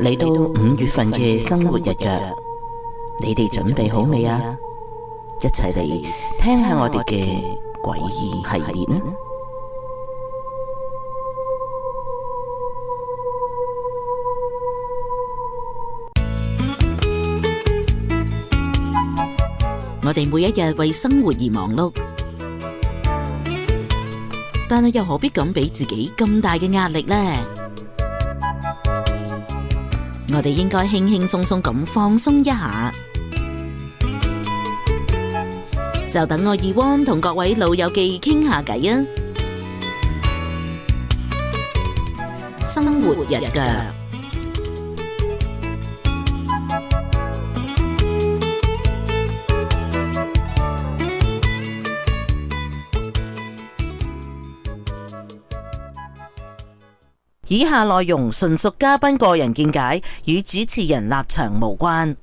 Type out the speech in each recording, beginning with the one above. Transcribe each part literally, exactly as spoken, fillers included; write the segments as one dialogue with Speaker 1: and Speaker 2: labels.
Speaker 1: 嚟到五月份嘅生活日記，你哋準備好未啊？一齊嚟聽下我哋嘅詭異系列啦！我哋每一日為生活而忙碌，但係又何必咁俾自己咁大嘅壓力呢？我哋應該輕輕鬆鬆咁放鬆一下，就等我二汪同各位老友記傾下偈啊！生活日記。以下內容純屬嘉賓個人見解，與主持人立場無關。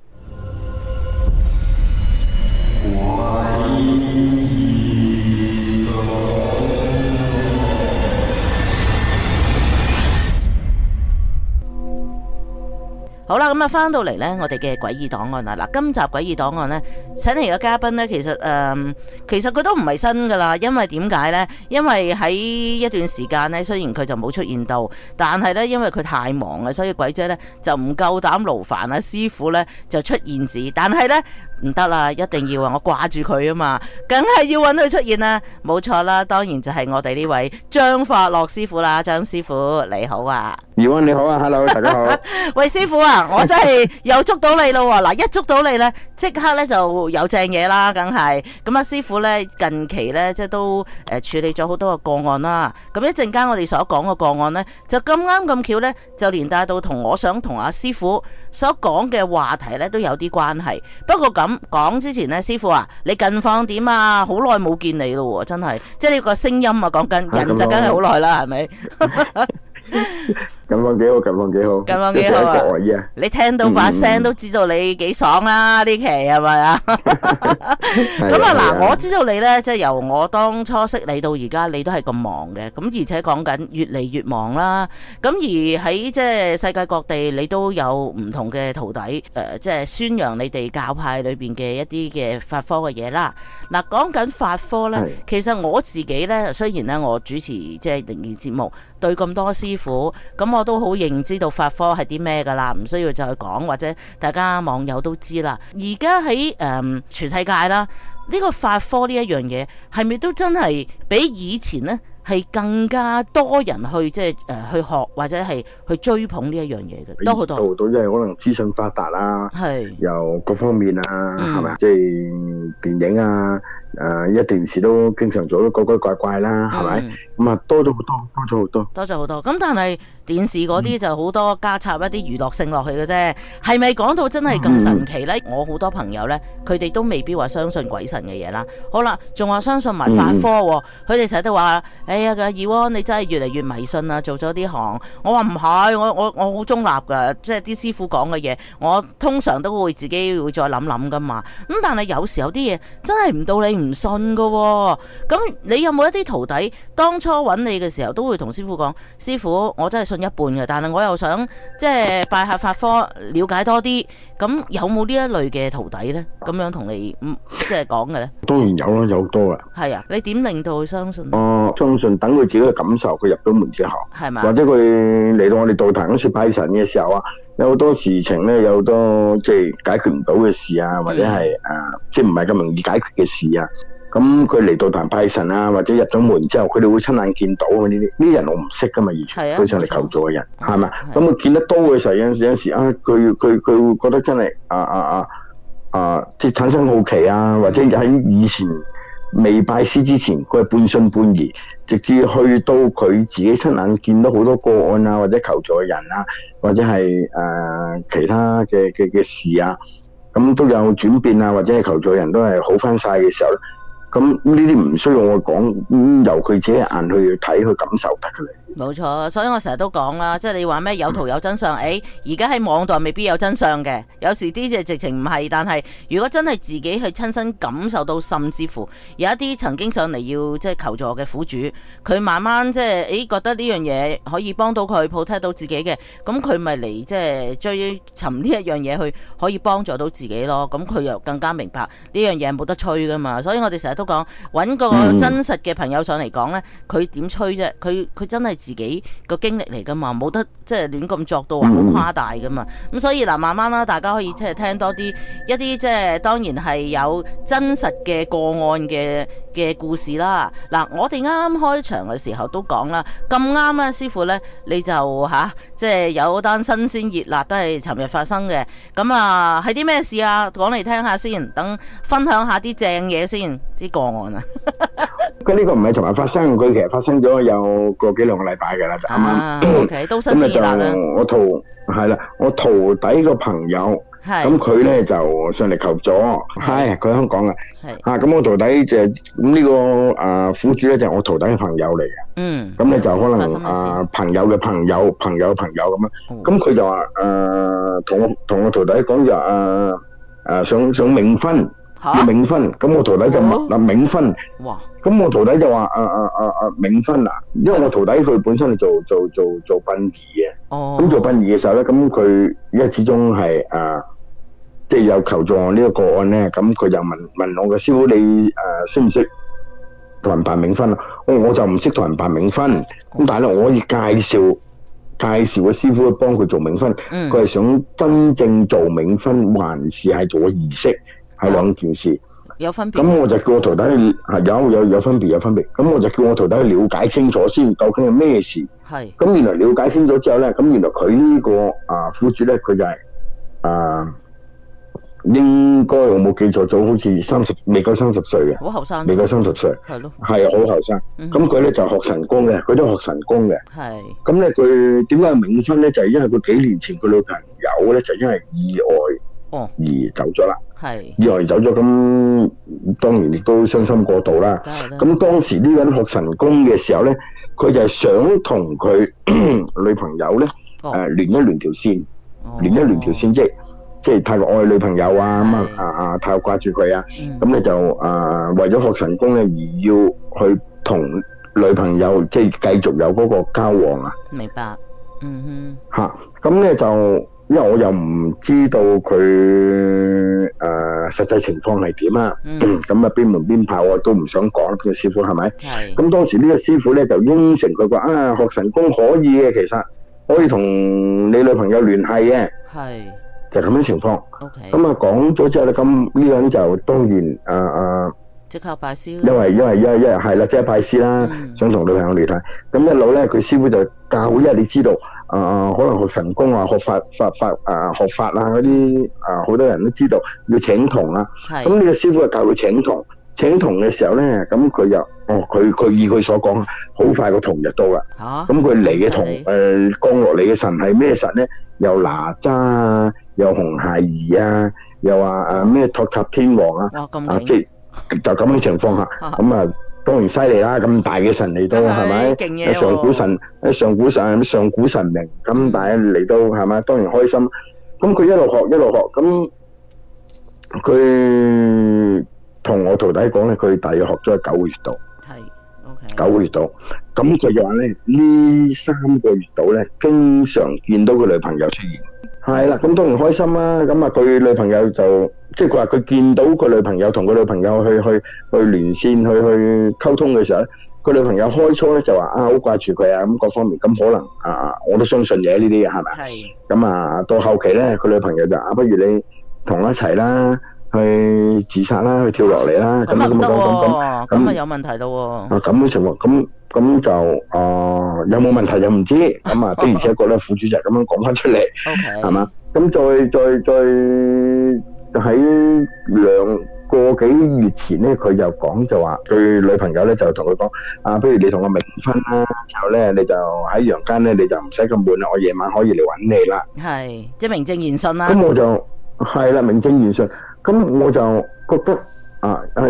Speaker 1: 好啦，咁啊，翻到嚟呢，我哋嘅詭異檔案啦。嗱，今集詭異檔案呢，請嚟嘅嘉賓呢，其實誒、呃，其實佢都唔係新噶啦。因為點解呢？因為喺一段時間呢，雖然佢就冇出現到，但係呢，因為佢太忙啦，所以鬼姐呢就唔夠膽勞煩啊師傅呢就出現字。但係呢，唔得啦，一定要啊！我掛住佢啊嘛，梗係要揾佢出現啦。冇錯啦，當然就係我哋呢位張發樂師傅啦。張師傅你好啊，
Speaker 2: 姚安你好啊 ，Hello 大家好。
Speaker 1: 喂，師傅啊！我真係又捉到你咯喎！嗱，一捉到你呢，即刻呢就有正嘢啦，梗係咁啊！師傅呢，近期呢，即係都誒處理咗好多個個案啦。咁一陣間我哋所講嘅個案呢，就咁啱咁巧呢，就連帶到同我想同阿師傅所講嘅話題呢都有啲關係。不過咁講之前呢，師傅啊，你近況點啊？好耐冇見你咯喎，真係即係呢個聲音啊，講緊人就梗係好耐啦，係咪？
Speaker 2: 近況幾好，近況幾好，
Speaker 1: 近況幾好啊！你聽到把聲都知道你幾爽啦，呢期係咪啊？咁啊嗱，我知道你呢，即係由我當初識你到而家，你都係咁忙嘅，咁而且講緊越嚟越忙啦。咁而喺即係世界各地，你都有唔同嘅徒弟，誒、呃，即係宣揚你哋教派裏邊嘅一啲嘅法科嘅嘢啦。嗱，講緊法科呢，其實我自己呢，雖然呢，我主持即係靈異節目，對咁多師傅，咁我都好認知道法科係啲咩噶啦，唔需要再講，或者大家網友都知啦。而家喺誒全世界啦，呢、這個法科呢一樣嘢係咪都真係比以前呢係更加多人去即係誒去學或者係去追捧呢一樣嘢嘅？多好多，
Speaker 2: 多到因為可能資訊發達啦，係由各方面啊，係咪、嗯？即係電影啊。誒、呃，一電視都經常做得鬼鬼怪怪啦，係咪？咁啊，多咗好多，多咗好多，
Speaker 1: 多咗好多。咁但係電視嗰啲就好多加插一啲娛樂性落去嘅啫，係咪講到真係咁神奇呢？嗯、我好多朋友呢，佢哋都未必話相信鬼神嘅嘢啦。好啦，仲話相信埋法科，佢哋成日都話：哎呀，二汪你真係越嚟越迷信啦，做咗啲行。我話唔係，我我我好中立噶，即係啲師傅講嘅嘢，我通常都會自己會再諗諗噶嘛。咁但係有時候啲嘢真係唔到你唔信噶，咁你有冇一啲徒弟當初揾你嘅時候都會同師傅講：師傅，我真係信一半嘅，但係我又想即係拜下法科，了解多啲。咁有冇呢一類嘅徒弟呢？咁樣同你即係講嘅呢？
Speaker 2: 當然有啦，有好多噶。
Speaker 1: 係啊，你點令到佢相信？
Speaker 2: 哦，相信等佢自己嘅感受，佢入到門之後，係嘛？或者佢嚟到我哋道壇嗰時拜神嘅時候啊，有好多事情咧，有好多即係解決唔到嘅事啊，或者係誒、嗯呃，即係唔係咁容易解決嘅事啊。咁佢嚟道壇拜神啊，或者入咗門之後，佢哋會親眼見到啊！呢啲呢啲人我唔識噶嘛，以前佢上嚟求助嘅人係咪？咁佢見得多嘅時候，有陣時有陣時啊，佢佢佢會覺得真係啊啊啊啊，即係產生好奇啊，或者喺以前未拜師之前，佢係半信半疑，直至去到佢自己親眼見到好多個案啊，或者求助嘅人啊，或者係誒、呃、其他嘅嘅嘅事啊，咁都有轉變啊，或者係求助嘅人都係好翻晒嘅時候咧。 咁呢啲唔需要我講，嗯，由佢自己眼去睇去感受得㗎啦。
Speaker 1: 冇錯，所以我成日都講啦，即係你話咩有圖有真相，誒而家喺網度未必有真相嘅，有時啲嘢直情唔係，但係如果真係自己去親身感受到，甚至乎有一啲曾經上嚟要即係求助嘅苦主，佢慢慢即係誒覺得呢樣嘢可以幫到佢 protect 到自己嘅，咁佢咪嚟即係追尋呢一樣嘢去可以幫助到自己咯，咁佢又更加明白呢樣嘢冇得吹噶嘛，所以我哋成日都講揾個真實嘅朋友上嚟講呢，佢點吹啫？佢佢真係自己個經歷嚟噶嘛，冇得即係亂咁作到話好誇大噶嘛。咁所以嗱，慢慢啦，大家可以即係聽多啲一啲即係當然係有真實嘅個案嘅嘅故事啦。嗱，我哋啱啱開場嘅時候都講啦，咁啱啊，師傅呢，你就吓即係有單新鮮熱辣都係尋日發生嘅。咁啊，係啲咩事啊？講嚟聽下先，等分享下啲正嘢先，啲個案啊。
Speaker 2: 佢呢個唔係尋日發生，佢其實發生咗有個幾兩個禮拜㗎啦，啱啱。
Speaker 1: 啊，OK，都新鮮熱辣啦。
Speaker 2: 我徒係啦，我徒弟個朋友，咁佢咧就上嚟求助，係佢香港嘅，啊咁我徒弟就咁呢個啊苦主咧就係我徒弟嘅朋友嚟嘅，嗯，咁咧就可能啊朋友嘅朋友，朋友嘅朋友咁樣，咁佢就話誒同我同我徒弟講就誒誒想想冥婚。要冥婚，咁我徒弟就問啦冥婚，咁我徒弟就話啊啊啊啊冥婚啊，因為我徒弟佢本身係做做做做殯儀嘅，咁做殯儀嘅時候咧，咁佢因為始終係啊，即係有求助呢個個案咧，咁佢就問問我嘅師傅你誒識唔識同人辦冥婚啊？我我就唔識同人辦冥婚，咁但係咧我可以介紹介紹個師傅去幫佢做冥婚，佢係想真正做冥婚，還是係做個儀式？係兩件事，
Speaker 1: 有分別。
Speaker 2: 咁我就叫我徒弟係有有有分別有分別。咁我就叫我徒弟去了解清楚先，究竟係咩事。係。咁原來了解清楚之後咧，咁原來佢呢個啊苦主咧，佢就係啊應該我冇記錯咗，好似三十未夠三十歲嘅。好後生。未夠三十歲。係咯。係好後生。咁佢咧就學神功嘅，佢都學神功嘅。係。咁咧佢點解冥婚咧？就係因為佢幾年前佢女朋友咧就因為意外。哦，而走咗啦，係意外走咗，咁當然亦都傷心過度啦。咁當時呢個人學神功嘅時候咧，佢就係想同佢女朋友咧，誒連一連條線，連一連條線，即係即係太過愛女朋友啊，咁啊啊啊太過掛住佢啊，咁咧就誒為咗學神功咧而要去同女朋友即係繼續有嗰個交往啊。明白，嗯哼，吓咁咧就。因為我又唔知道佢誒、呃、實際情況係點啊，咁啊邊門邊炮我都唔想講，個師傅係咪？係。咁當時呢個師傅咧就應承佢話啊學神功可以嘅，其實可以同你女朋友聯繫嘅。係。就咁樣情況。OK。咁啊講咗之後咧，咁呢個人就當然誒誒，即、呃、刻拜師。因為因為因為因為係啦，即係拜師啦，嗯、想同女朋友聯繫。咁一路咧，佢師傅就教，因為你知道。啊、呃，可能學神功啊，學法法法啊，學法啊嗰啲啊，好多人都知道要請童啊。咁呢個師傅就教佢請童，請童嘅時候咧，咁佢就哦，佢佢以佢所講，好快個童就到啦。嚇！咁佢嚟嘅童誒降落嚟嘅神係咩神咧？又哪吒啊，又紅孩兒啊，又話啊咩托塔天王啊，啊即係就咁樣情況下，咁啊。當然犀利啦！咁大嘅神嚟到係咪？勁嘢喎！上古神，上古神，上古神明咁大嚟到係咪？當然開心。咁佢一路學一路學，咁佢同我徒弟講咧，佢大約學咗九個月度。係 ，OK。九個月度，咁佢就話咧，呢三個月度咧，經常見到佢女朋友出現。係啦，咁當然開心啦。咁啊，佢女朋友就即係佢話佢見到佢女朋友同佢女朋友去去去連線去去溝通嘅時候咧，佢女朋友開初咧就話啊好掛住佢啊咁各方面，咁可能啊我都相信嘅呢啲嘢係咪？係。咁啊到後期咧，佢女朋友就啊不如你同我一齊啦，去自殺啦，去跳落嚟啦。咁啊唔得喎，咁啊有問題咯喎。啊咁嘅情況，咁咁就啊有冇問題又唔知，咁啊的而且確咧，副主席咁樣講翻出嚟，係嘛？咁再再再喺兩個幾月前咧，佢就講就話佢女朋友咧就同佢講啊，不如你同我冥婚啦，然後咧你就喺陽間咧你就唔使咁悶啦，我夜晚可以嚟揾你啦。係，即係名正言順啦。咁我就係啦，名正言順。咁我就覺得啊係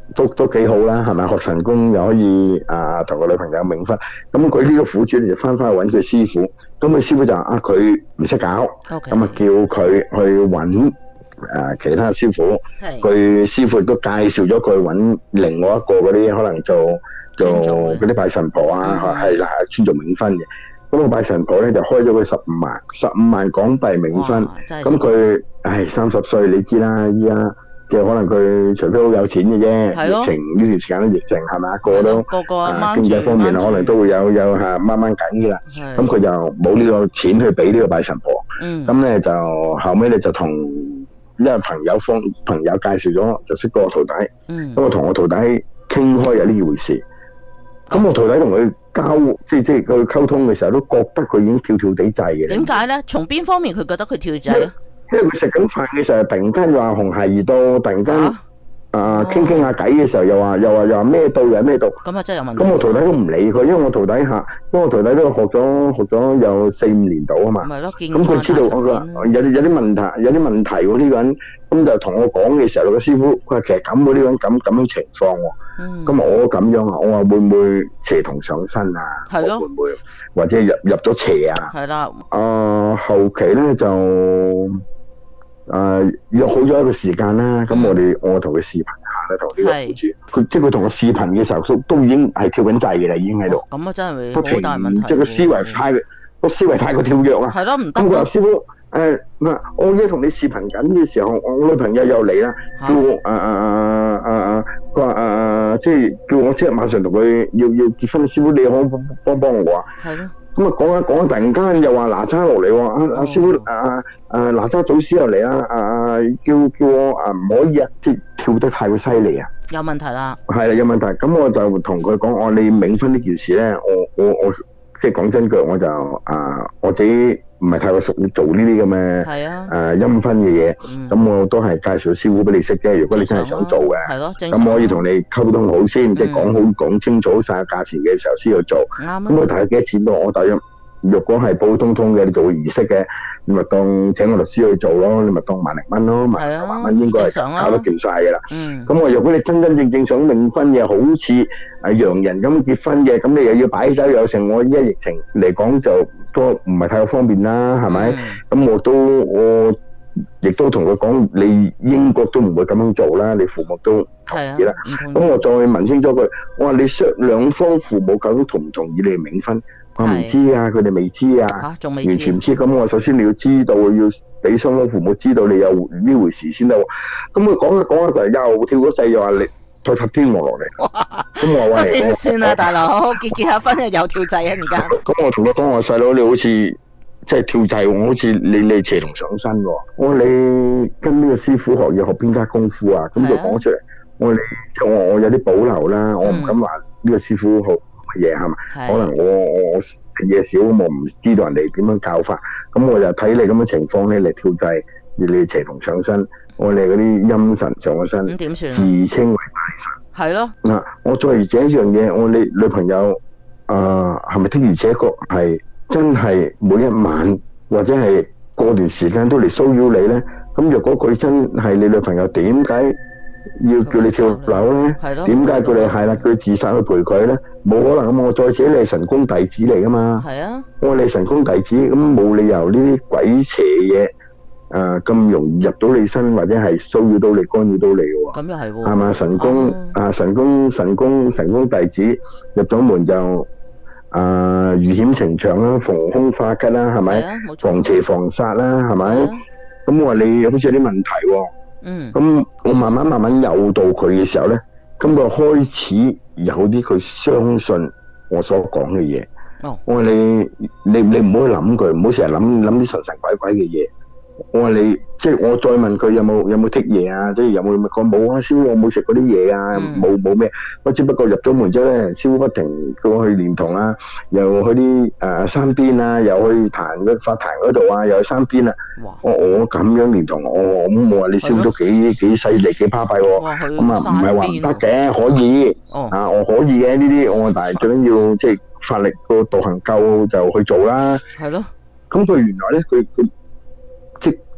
Speaker 2: 都都幾好啦，係咪？學神功又可以啊，同個女朋友冥婚。咁佢呢個苦主咧就翻返去揾佢師傅，咁佢師傅就話啊，佢唔識搞，咁啊叫佢去揾。誒、呃，其他師傅，佢師傅亦都介紹咗佢揾另外一個嗰啲可能做做嗰啲拜神婆啊，係啦、嗯，專做冥婚嘅。咁個拜神婆咧就開咗佢十五萬，十五萬港幣冥婚。咁佢唉三十歲，你知啦，依家即係可能佢除非好有錢嘅啫。疫情呢段時間咧，疫情係咪？個個都個個啊經濟方面可能都會有有嚇掹掹緊嘅啦。咁佢就冇呢個錢去俾呢個拜神婆。咁、嗯、咧就後尾咧就同。因為朋友方朋友介紹咗，就識個徒弟。嗯。咁我同我徒弟傾開有呢回事。咁、嗯、我徒弟同佢交，即係即係佢溝通嘅時候，都覺得佢已經跳跳地滯嘅。點解咧？從邊方面佢覺得佢跳滯咧？因為佢食緊飯嘅時候，突然間話紅孩兒到，突然間啊傾傾下偈嘅時候，又話又話又話咩到又咩到。咁啊，真係有問題。咁我徒弟都唔理佢，因為我徒弟下，因為我徒弟都學咗學咗有四五年到啊嘛。咪咯，見慣。咁佢知道我個有有啲問題，有啲問題喎呢個人。咁就同我講嘅時候，個師傅佢話其實咁喎，呢個人咁咁樣情況喎。咁、嗯、我咁樣啊，我話會唔會邪同上身啊？係咯。會唔會或者入入咗邪啊？係啦。啊、呃，後期咧就誒、呃、約好咗一個時間啦。咁、嗯、我哋我同佢視頻下咧，同呢個苦主。佢即係佢同我視頻嘅時候，都都已經係跳緊掣嘅啦，已經喺度。咁啊，真係好大問題。即係個思維太個思維太過跳躍啊。係咯，唔得。咁佢話師傅。誒，嗱，我而家同你視頻緊嘅時候，我女朋友又嚟啦，叫我誒誒誒誒誒，佢話誒誒，即係叫我即係馬上同佢要要結婚，師傅你可唔可幫幫我啊？係咯。咁啊講下講下，突然間又話哪吒落嚟喎，阿阿師傅誒誒哪吒祖師又嚟啦，誒叫叫我誒唔可以啊，即係跳得太過犀利啊。有問題啦。係啦，有問題。咁我就同佢講，我你冥婚呢件事咧，我我我即係講真句，我就誒我自己。唔係太過熟做呢啲咁嘅誒陰婚嘅嘢，咁、嗯、我都係介紹師傅俾你識啫。如果你真係想做嘅，咁可以同你溝通好先，即係講好講清楚晒價錢嘅時候先去做。咁我大約幾多錢到？我大約若果係普普通通嘅，你做儀式嘅，你咪當請個律師去做咯，你咪當萬零蚊咯，萬零萬蚊應該係搞得掂晒嘅啦。咁我如果你真真正正想冥婚嘅，好似誒洋人咁結婚嘅，咁你又要擺酒又成，我依家疫情嚟講就都唔係太過方便啦，係咪？咁、嗯、我都我亦都同佢講，你英國都唔會咁樣做啦，你父母都同意啦。咁我再問清楚佢，我話你雙兩方父母究竟同唔同意你冥婚？我唔知啊，佢哋未知啊，啊仲未知完全唔知。咁我首先你要知道，要俾雙方父母知道你有呢回事先得。咁佢講下講下就又跳咗掣，又話你再塔天王落嚟。咁我話點算啊，大佬結結下婚又跳掣啊，而家。咁我同佢講，我細佬你好似即係跳掣，我好似你你邪同上身喎。我話你跟呢個師傅學嘢學邊家功夫啊？咁就講出嚟。我話你即係我我有啲保留啦，我唔敢話呢個師傅好。嘢係嘛？可能我我我食嘢少，我唔知道人哋點樣教法，咁我就睇你咁嘅情況咧嚟跳掣，你哋邪同上身，我哋嗰啲陰神上咗身，咁點算？自稱為大神，係咯。嗱，我再而且一樣嘢，我你女朋友啊，係咪的而且確係真係每一晚或者係過段時間都嚟騷擾你咧？咁若果佢真係你女朋友，點解要叫你跳樓咧？點解叫你係啦？叫佢自殺去陪佢咧？冇可能咁，我再者你係神功弟子嚟噶嘛？係啊，我話你係神功弟子，咁冇理由呢啲鬼邪嘢誒咁容易入到你身，或者係騷擾到你、干擾到你嘅喎。咁又係喎。係嘛？神功啊，神功神功神功弟子入咗門就啊遇險情長啦，逢凶化吉啦，係咪？防邪防煞啦，係咪？咁我話你好似有啲問題喎。嗯，咁我慢慢慢慢誘導佢嘅時候咧，咁佢開始有啲佢相信我所講嘅嘢。哦，我話你你你唔好去諗佢，唔好成日諗諗啲神神鬼鬼嘅嘢。我話你即係我再問佢有冇有冇剔嘢啊？即係有冇講冇啊？師傅我冇食嗰啲嘢啊，冇冇咩？我只不過入咗門之後咧，師傅不停叫我去練堂啊，又去啲誒山邊啊，又去壇嗰法壇嗰度啊，又去山邊啊。我我咁樣練堂，我咁我話你師傅都幾幾犀利幾巴閉喎。咁啊唔係話唔得嘅，可以啊，我可以嘅呢啲。我話但係最緊要即係法力個道行夠就去做啦。係咯。咁佢原來咧，佢佢。即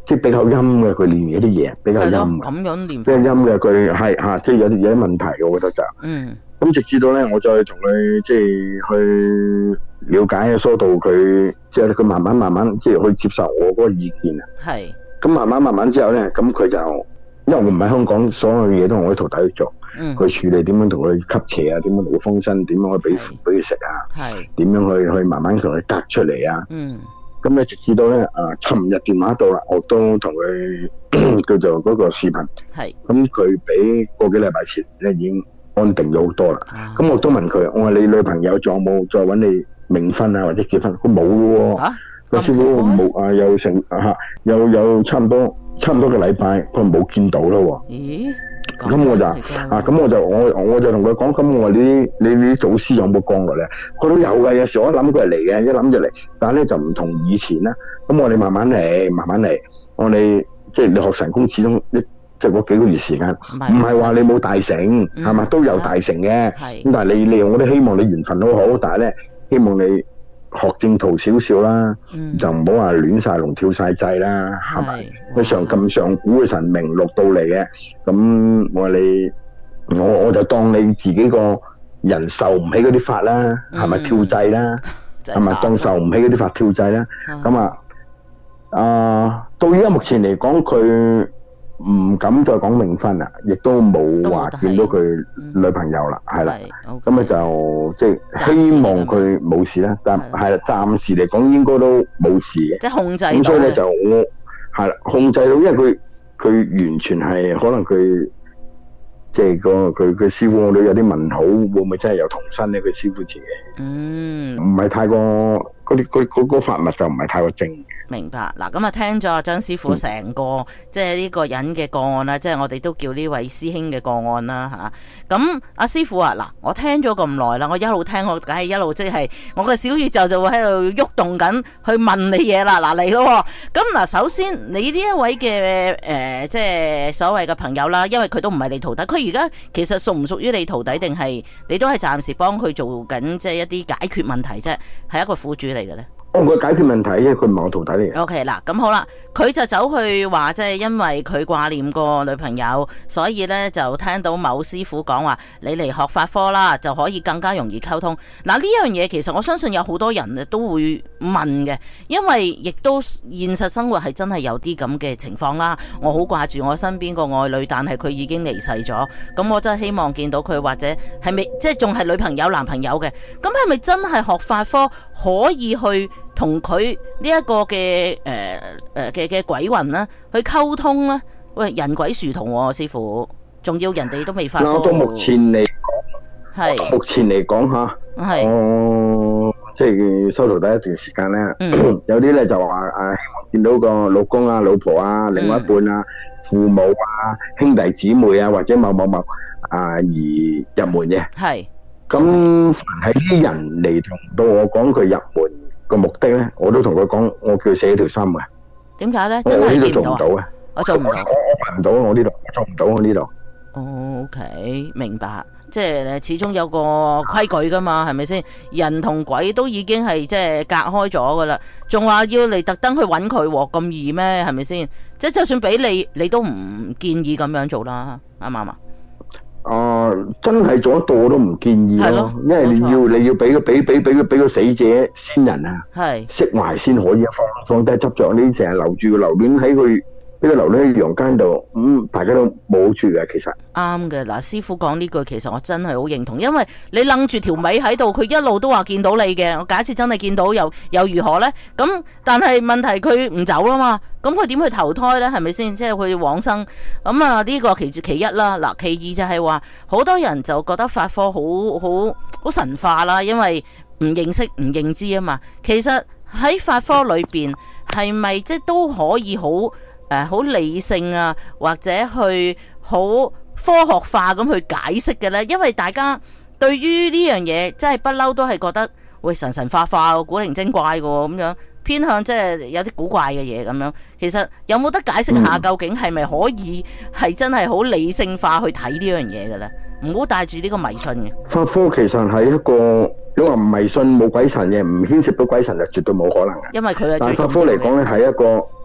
Speaker 2: 即係比較陰嘅，佢練嗰啲嘢比較陰。
Speaker 1: 咁樣練。
Speaker 2: 比較陰嘅，佢係嚇，即係有啲有啲問題，我覺得就。嗯。咁直至到咧，我再同佢即係去了解疏導佢，即係佢慢慢慢慢即係去接受我嗰個意見啊。係。咁慢慢慢慢之後咧，咁佢就因為我唔喺香港，所有嘢都係我啲徒弟去做。嗯。佢處理點樣同佢吸邪啊？點樣同佢封身？點樣去俾俾佢食啊？係。點樣去去慢慢同佢隔出嚟啊？嗯。咁咧直至到咧啊，尋日電話到啦，我都同佢叫做嗰個視頻。係。咁佢比個幾禮拜前咧已經安定咗好多啦。咁、啊、我都問佢，我話你女朋友仲有冇再揾你冥婚啊或者結婚？佢冇咯喎。個師傅冇啊，有成啊有有差唔多差唔多個禮拜，佢冇見到咯喎。咦？咁我就啊，咁我就我我就同佢講，咁我話你你你啲祖師有冇降落嚟？佢都有嘅，有時我一諗佢係嚟嘅，一諗就嚟。但係咧就唔同以前啦。咁我哋慢慢嚟，慢慢嚟。我哋即係你學神功，始終一即係嗰幾個月時間，唔係話你冇大成，係嘛、嗯、都有大成嘅。咁、嗯、但係你利用我哋希望你緣分都好，但係咧希望你學正途少少啦，嗯、就唔好話亂晒龍跳晒掣啦，係咪？佢上咁上古嘅神明落到嚟嘅，咁我話你，我我就當你自己個人受唔起嗰啲法啦，係咪、嗯、跳掣啦？係咪當受唔起嗰啲法跳掣啦？咁、嗯、啊，啊、呃、到而家目前嚟講，佢唔敢再講冥婚啦，亦都冇話見到佢女朋友啦，係啦，咁啊就即係希望佢冇事啦，但係啦，暫時嚟講應該都冇事嘅，即係控制到。咁所以咧就我係啦，控制到，因為佢佢完全係可能佢即係個佢佢師傅我都有啲問號，會唔會真係有童身咧？佢師傅自己嗯唔係太過嗰啲嗰嗰嗰法物就唔係太過正。明白嗱，咁啊聽咗阿張師傅成個、嗯、即係呢個人嘅個案啦，即係我哋都叫呢位師兄嘅個案啦吓。咁阿師傅啊，嗱，我聽咗咁耐啦，我一路聽我梗係一路即係我個小宇宙就會喺度喐動緊去問你嘢啦。嗱嚟咯，咁嗱，首先你呢一位嘅誒、呃、即係所謂嘅朋友啦，因為佢都唔係你徒弟，佢而家其實屬唔屬於你徒弟，定係你都係暫時幫佢做緊即係一啲解決問題啫，係一個苦主嚟嘅咧？我佢解決問題，因為佢唔係我徒弟嚟嘅。O K 嗱，咁好啦，佢就走去話，即係因為佢掛念個女朋友，所以咧就聽到某師傅講話，你嚟學法科啦，就可以更加容易溝通。嗱，呢樣嘢其實我相信有好多人都會問嘅，因為亦都現實生活係真係有啲咁嘅情況啦。我好掛住我身邊個愛侶，但係佢已經離世咗，咁我真係希望見到佢，或者係咪即係仲係女朋友男朋友嘅？咁係咪真係學法科可以去同佢呢一個嘅誒誒嘅嘅鬼魂咧去溝通咧？喂，人鬼殊同喎，師傅，仲要人哋都未發科。到目前嚟講，係目前嚟講嚇，係我即係收徒弟一段時間咧，嗯、有啲咧就話誒希望見到個老公啊、老婆啊、另外一半啊、父母啊、兄弟姊妹啊，或者某某某啊而入門嘅。係。咁凡係啲人嚟同到我講佢入門個目的咧，我都同佢講，我叫佢寫條心嘅。點解咧？真係做唔到啊！我做唔到，我我辦唔到我呢度，我做唔到我呢度。哦，OK，明白。即係始終有個規矩噶嘛，係咪先？人同鬼都已經係即係隔開咗噶啦，仲話要嚟特登去揾佢喎，咁易咩？係咪先？即係就算俾你，你都唔建議咁樣做啦，啱唔啱啊？啊！真係做得到我都唔建議咯，因為你要你要俾個俾俾俾個俾個死者先人啊，係釋懷先可以放放低執着，你成日留住個留戀喺佢呢個留戀喺陽間度，咁、嗯、大家都冇好處嘅。其實啱嘅。嗱，師傅講呢句，其實我真係好認同，因為你楞住條尾喺度，佢一路都話見到你嘅。我假設真係見到又又如何呢？咁但係問題佢唔走啦嘛。咁佢點去投胎呢？係咪先？即係佢往生。咁啊呢個其其一啦。嗱，其二就係話，好多人就覺得法科好好好神化啦，因為唔認識唔認知啊嘛。其實喺法科裏邊係咪即係都可以好誒好理性啊，或者去好科學化咁去解釋嘅呢？因為大家對於呢樣嘢真係不嬲都係覺得喂神神化化、古靈精怪嘅咁樣。偏向即係有啲古怪嘅嘢咁樣，其實有冇得解釋下究竟係咪可以係真係好理性化去睇呢樣嘢嘅咧？唔好帶住呢個迷信嘅。法科其實係一個，你話唔迷信冇鬼神嘅，唔牽涉到鬼神就絕對冇可能嘅。因為佢係最重要嘅。但法科嚟講咧係一個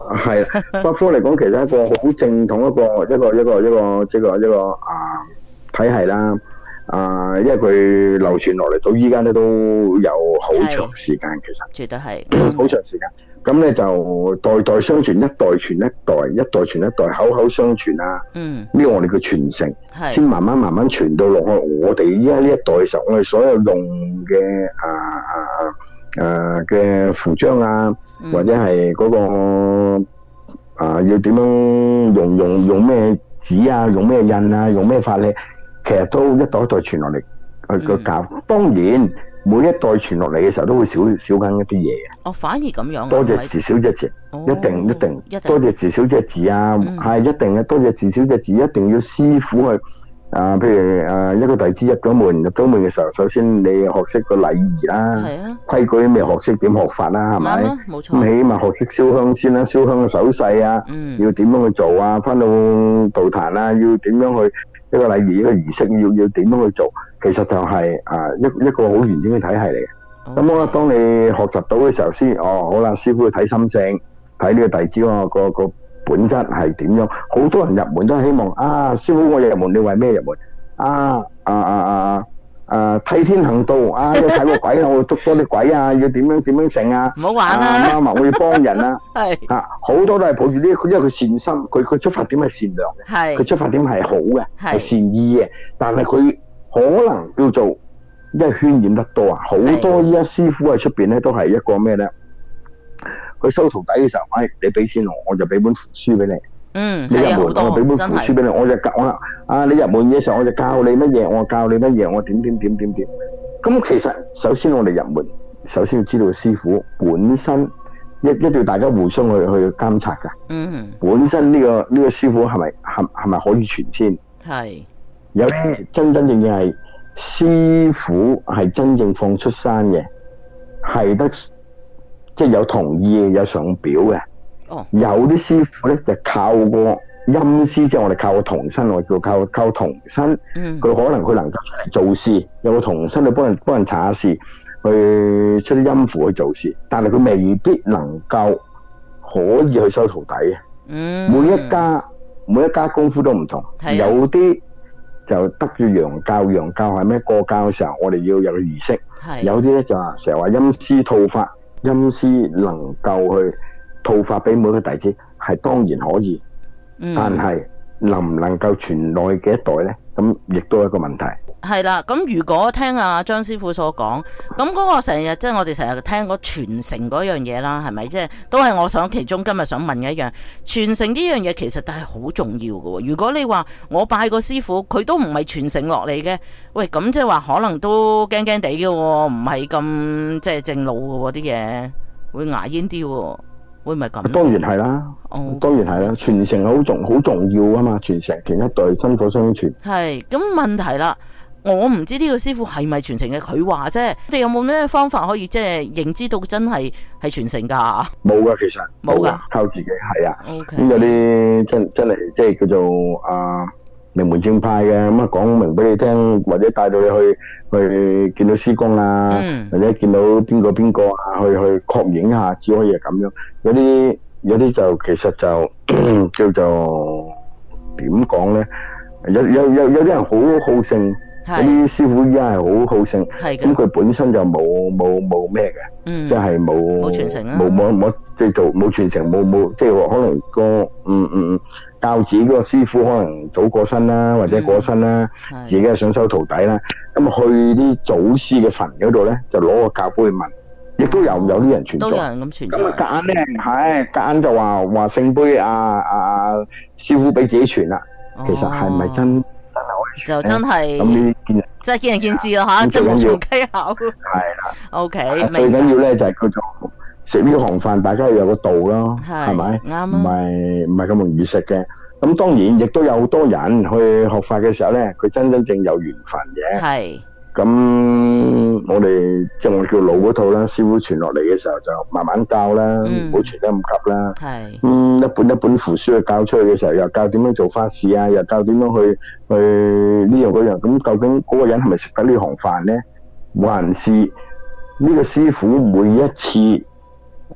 Speaker 2: 係啦，北方嚟講，其實一個好正統一個一個一個一個即係一個啊體系啦。啊，因為佢流傳落嚟到依家咧都有好長時間，其實
Speaker 1: 絕對係
Speaker 2: 好長時間。咁咧就代代相傳，一代傳一代，一代傳一代，口口相傳啊。嗯，呢個我哋嘅傳承，先慢慢慢慢傳到落去我哋依家呢一代嘅時候，我哋所有用嘅啊啊誒嘅服裝啊，或者係嗰個啊要點樣用用用咩紙啊，用咩印啊，用咩法咧，其實都一代一代傳落嚟去個教。當然。每一代傳落嚟嘅時候都會少少緊一啲嘢嘅。
Speaker 1: 哦，反而咁樣。
Speaker 2: 多隻字少隻字，一定一定。多隻字少隻字啊，係一定嘅。多隻字少隻字，一定要師傅去啊。譬如誒一個弟子入咗門，入咗門嘅時候，首先你學識個禮儀啦，規矩咩學識點學法啦，係咪？
Speaker 1: 冇錯。
Speaker 2: 咁起碼學識燒香先啦，燒香嘅手勢啊，要點樣去做啊？翻到道壇啊，要點樣去一個禮儀一個儀式，要要點樣去做？其實就係、是、啊一一個好完整嘅體系嚟嘅。咁我、okay. 當你學習到嘅時候先，哦好啦，師傅去睇心性，睇呢個弟子個個個本質係點樣。好多人入門都係希望啊，師傅我入門，你為咩入門？啊啊啊啊啊替天行道啊，要睇個鬼啊，我捉多啲鬼啊，要點樣點樣成啊？
Speaker 1: 唔好玩啦！
Speaker 2: 啱啱我要幫人啊，
Speaker 1: 係
Speaker 2: 啊好多都係抱住呢，因為佢善心，佢佢出發點係善良嘅，佢出發點係好嘅，係善意嘅，但係佢。可能叫做因為渲染得多啊，好多依家師傅喺出邊咧都係一個咩咧？佢收徒弟嘅時候，哎，你俾錢我，我就俾本符書俾你。嗯，你入門我就俾本符書俾你，我就教我啦。啊，你入門嘅時候我就教你乜嘢，我教你乜嘢，我點點點點點。咁其實首先我哋入門，首先要知道師傅本身一一定要大家互相去去監察㗎。嗯，本身呢個呢個師傅係咪係係咪可以傳先？係。有啲真真正正係師傅係真正放出山嘅，係得即係有同意嘅，有上表嘅。哦，有啲師傅咧就靠個陰司，即係我哋靠個童身，我叫靠靠童身。嗯，佢可能佢能夠出嚟做事，有個童身去幫人幫人查下事，去出啲陰符去做事，但係佢未必能夠可以去收徒弟嘅。嗯，每一家每一家功夫都唔同，有啲。就得住陽教，陽教係咩？過教嘅時候，我哋要有個儀式。有啲咧就話成日話陰司套法，陰司能夠去套法俾每個弟子，係當然可以。嗯、但係能唔能夠傳落去幾多代咧？咁亦都係一個問題。
Speaker 1: 係啦，咁如果聽阿張師傅所講，咁嗰個成日即係我哋成日聽嗰傳承嗰樣嘢啦，係咪？即係都係我想其中今日想問嘅一樣，傳承呢樣嘢其實都係好重要嘅。如果你話我拜個師傅，佢都唔係傳承落嚟嘅，喂，咁即係話可能都驚驚地嘅，唔係咁即係正路嘅啲嘢，會牙煙啲喎。會唔係咁？
Speaker 2: 當然係啦，哦，當然係啦，傳承好重好重要啊嘛，傳承前一代薪火相傳。
Speaker 1: 係，咁問題啦，我唔知呢個師傅係咪傳承嘅，佢話啫，你有冇咩方法可以即係認知到真係係傳承噶？
Speaker 2: 冇噶，其實冇噶，靠自己係啊。OK，咁有啲真真係即係叫做啊名門正派嘅，咁啊講明俾你聽，或者帶到你去去見到師公啊，嗯、或者見到邊個邊個啊，去去確認一下，只可以係咁樣。有啲有啲就其實就叫做點講咧？有有有有啲人好好勝，有啲師傅依家係好好勝，咁佢本身就冇冇冇咩嘅，即係冇冇傳承啊，冇冇冇即係做冇傳承，冇冇即係話可能個嗯嗯嗯教子嗰個師傅可能早過身啦，或者過身啦，自己係想收徒弟啦，咁去啲祖師嘅墳嗰度咧，就攞個教杯去問。亦都有有啲人存在，都有人咁存在。咁啊夾硬咧，係夾硬就話話聖杯啊啊師傅俾自己傳啦，其實係咪真真係可以傳？
Speaker 1: 就真係咁呢見，即係見仁見智咯吓，即係無從稽考。係啦 ，OK，
Speaker 2: 最緊要咧就係叫做食呢行飯，大家要有個度咯，係咪？啱啊，唔係唔係咁容易食嘅。咁當然亦都有好多人去學法嘅時候咧，佢真真正有緣分嘅。係。咁我哋即係我哋叫老嗰套啦，師傅傳落嚟嘅時候就慢慢教啦，唔好傳得咁急啦。係，嗯，一本一本符書去教出去嘅時候，又教點樣做法事啊，又教點樣去去呢樣嗰樣。咁究竟嗰個人係咪食得呢行飯咧？還是呢個師傅每一次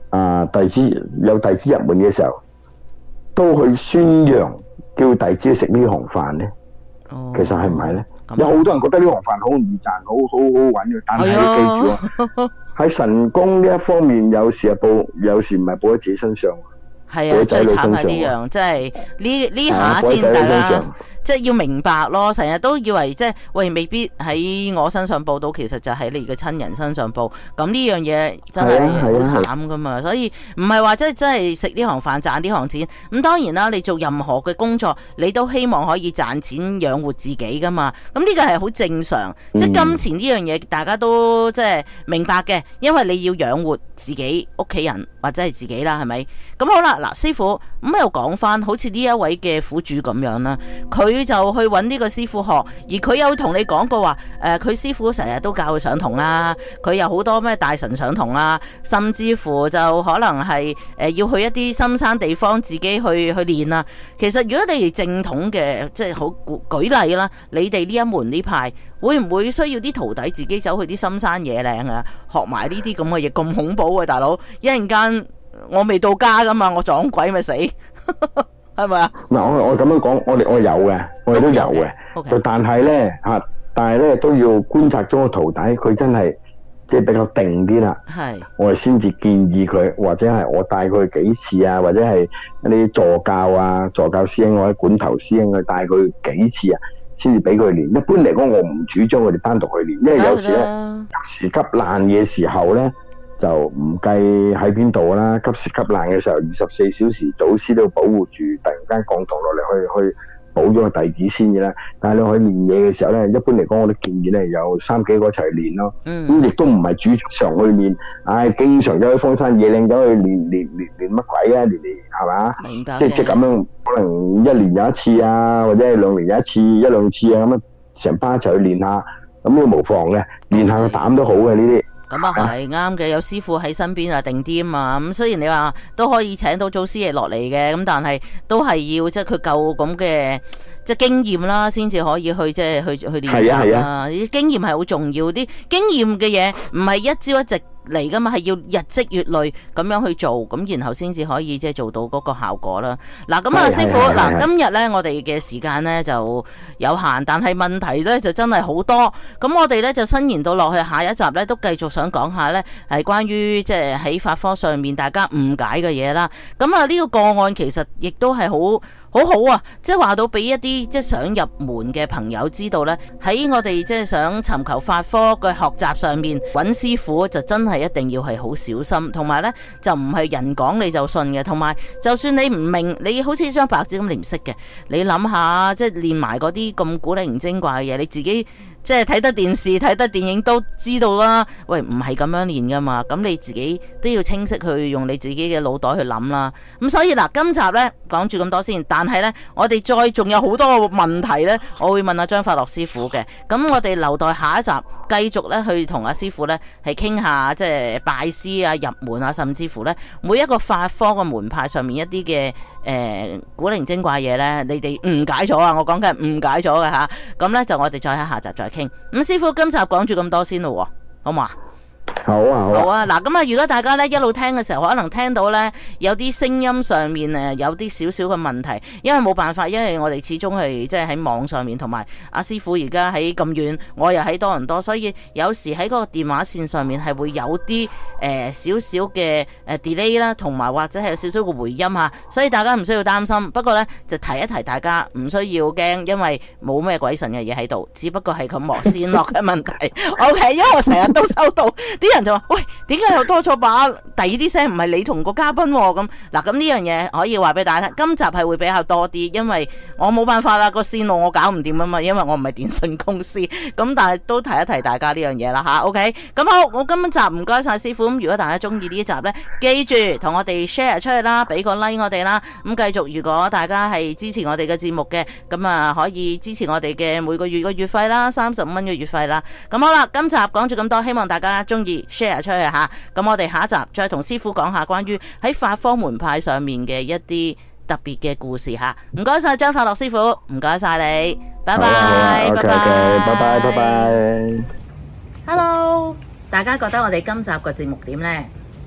Speaker 2: 啊弟子有弟子入門嘅時候，都去宣揚叫弟子食呢行飯咧？哦，其實係唔係咧？有好多人覺得呢行飯好容易賺，好好好揾嘅，但係你記住啊，喺神功呢一方面，有時係報，有時唔係報喺自己身上。
Speaker 1: 係啊，最慘係呢樣，即係呢呢下先大家即係要明白咯。成日都以為即係喂，未必喺我身上報到，其實就喺你嘅親人身上報。咁呢樣嘢真係好慘噶嘛。所以唔係話即係真係食呢行飯賺呢行錢。咁當然啦，你做任何嘅工作，你都希望可以賺錢養活自己噶嘛。咁呢個係好正常，嗯、即係金錢呢樣嘢，大家都即係明白嘅，因為你要養活自己屋企人或者係自己啦，係咪？咁好啦。嗱，師傅咁又講翻，好似呢一位嘅苦主咁樣啦，佢就去揾呢個師傅學，而佢有同你講過話，誒、呃，佢師傅成日都教佢上堂啦，佢有好多咩大神上堂啦，甚至乎就可能係誒、呃、要去一啲深山地方自己去去練啊。其實如果你哋正統嘅，即係好舉例啦，你哋呢一門呢派會唔會需要啲徒弟自己走去啲深山野嶺啊，學埋呢啲咁嘅嘢？咁恐怖啊，大佬！一陣間我未到家噶嘛，我撞鬼咪死，係咪啊？嗱，
Speaker 2: 我我咁樣講，我哋我有嘅，我哋都有嘅。Okay. Okay. 但係咧吓，但係咧都要觀察咗個徒弟，佢真係即係比較定啲啦。係，我哋先至建議佢，或者係我帶佢幾次啊，或者係一啲助教啊、助教師兄或者管頭師兄去帶佢幾次啊，先至俾佢練。一般嚟講，我唔主張佢哋單獨去練，因為有時咧急時急難嘅時候咧。就唔計喺邊度啦，急時急難嘅時候，二十四小時導師都要保護住，突然間降堂落嚟去去保咗個弟子先嘅啦。但係你去練嘢嘅時候咧，一般嚟講，我都建議咧有三幾個一齊練咯。咁亦都唔係主常去練，唉、哎，經常走去荒山野嶺走去練練練練乜鬼啊？練練係嘛？明白。即即咁樣，可能一年有一次啊，或者係兩年有一次、一兩次啊，咁啊，成班一齊去練下，咁都無妨嘅，練下個膽都好嘅呢啲。咁啊係啱嘅，有師傅喺身邊啊定啲啊嘛。咁雖然你話都可以請到祖師爺落嚟嘅，咁但係都係要即係佢夠咁嘅即係經驗啦，先至可以去即係去去練習啦。啲經驗係好重要，啲經驗嘅嘢唔係一朝一夕嚟噶嘛，係要日積月累咁樣去做，咁然後先至可以即係做到嗰個效果啦。嗱，咁啊師傅，嗱今日咧我哋嘅時間咧就有限，但係問題咧就真係好多。咁我哋咧就伸延到落去下一集咧，都繼續想講下咧係關於即係喺法科上面大家誤解嘅嘢啦。咁啊呢個個案其實亦都係好好好啊，即係話到俾一啲即係想入門嘅朋友知道咧，喺我哋即係想尋求法科嘅學習上面揾師傅就真係一定要係好小心，同埋咧就唔係人講你就信嘅，同埋就算你唔明，你好似張白紙咁你唔識嘅，你諗下即係練埋嗰啲咁古靈精怪嘅嘢，你自己即係睇得電視睇得電影都知道啦。喂，唔係咁樣練噶嘛，咁你自己都要清晰去用你自己嘅腦袋去諗啦。咁所以嗱，今集咧講住咁多先，但係咧我哋再仲有好多問題咧，我會問阿張法樂師傅嘅。咁我哋留待下一集繼續咧去同阿師傅咧係傾下即係拜師啊、入門啊，甚至乎咧每一個法科嘅門派上面一啲嘅誒古靈精怪嘢咧，你哋誤解咗啊！我講緊係誤解咗嘅吓。咁咧就我哋再喺下集再傾。咁師傅今集講住咁多先咯，好嘛？好啊，好啊。嗱，咁啊，如果大家咧一路聽嘅時候，可能聽到咧有啲聲音上面誒有啲少少嘅問題，因為冇辦法，因為我哋始終係即係喺網上面，同埋阿師傅而家喺咁遠，我又喺多倫多，所以有時喺嗰個電話線上面係會有啲誒少少嘅誒 delay 啦，同埋或者係有少少嘅回音吓，所以大家唔需要擔心。不過咧就提一提大家，唔需要驚，因為冇咩鬼神嘅嘢喺度，只不過係個膜線落嘅問題。OK， 因為我成日都收到啲人就話，喂，點解又多咗把第二啲聲？唔係你同個嘉賓咁嗱，咁呢樣嘢可以話俾大家聽。今集係會比較多啲，因為我冇辦法啦，個線路我搞唔掂啊嘛，因為我唔係電信公司。咁但係都提一提大家呢樣嘢啦吓。OK， 咁好，我今集唔該晒師傅。咁如果大家中意呢一集呢，記住同我哋 share 出去啦，俾個 like 我哋啦。咁繼續，如果大家係支持我哋嘅節目嘅，咁啊可以支持我哋嘅每個月嘅月費啦，三十五蚊嘅月費啦。咁好啦，今集講住咁多，希望大家中意 share 出去吓。咁我哋下一集再同師傅講下關於喺法科門派上面嘅一啲特別嘅故事吓。唔該晒張法樂師傅，唔該晒你，拜拜，拜拜，拜拜，拜拜。Hello， 大家覺得我哋今集嘅節目點呢？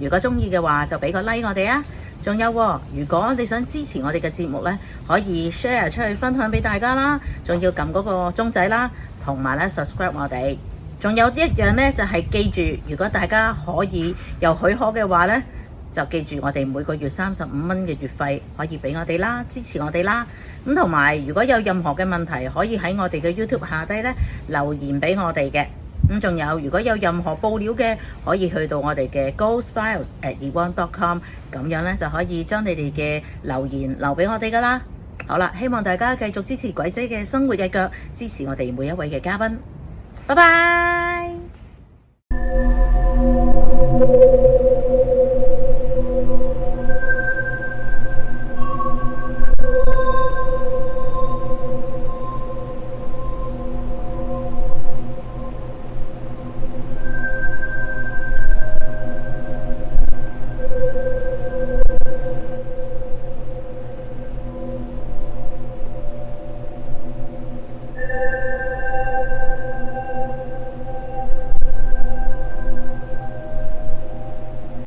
Speaker 1: 如果鍾意嘅話，就俾個 like 我哋啊！仲有喎，如果你想支持我哋嘅節目呢，可以 share 出去分享俾大家啦，仲要撳嗰個鐘仔啦，同埋咧 subscribe 我哋。仲有一樣呢，就係記住，如果大家可以有許可嘅話呢，就記住我哋每個月三十五蚊嘅月費可以俾我哋啦，支持我哋啦。咁同埋如果有任何嘅問題，可以喺我哋嘅 YouTube 下低呢留言俾我哋嘅。咁仲有，如果有任何報料嘅，可以去到我哋嘅 ghost files at eone dot com， 咁樣呢就可以將你哋嘅留言留俾我哋噶啦。好啦，希望大家繼續支持鬼姐嘅生活日腳，支持我哋每一位嘅嘉賓。拜拜。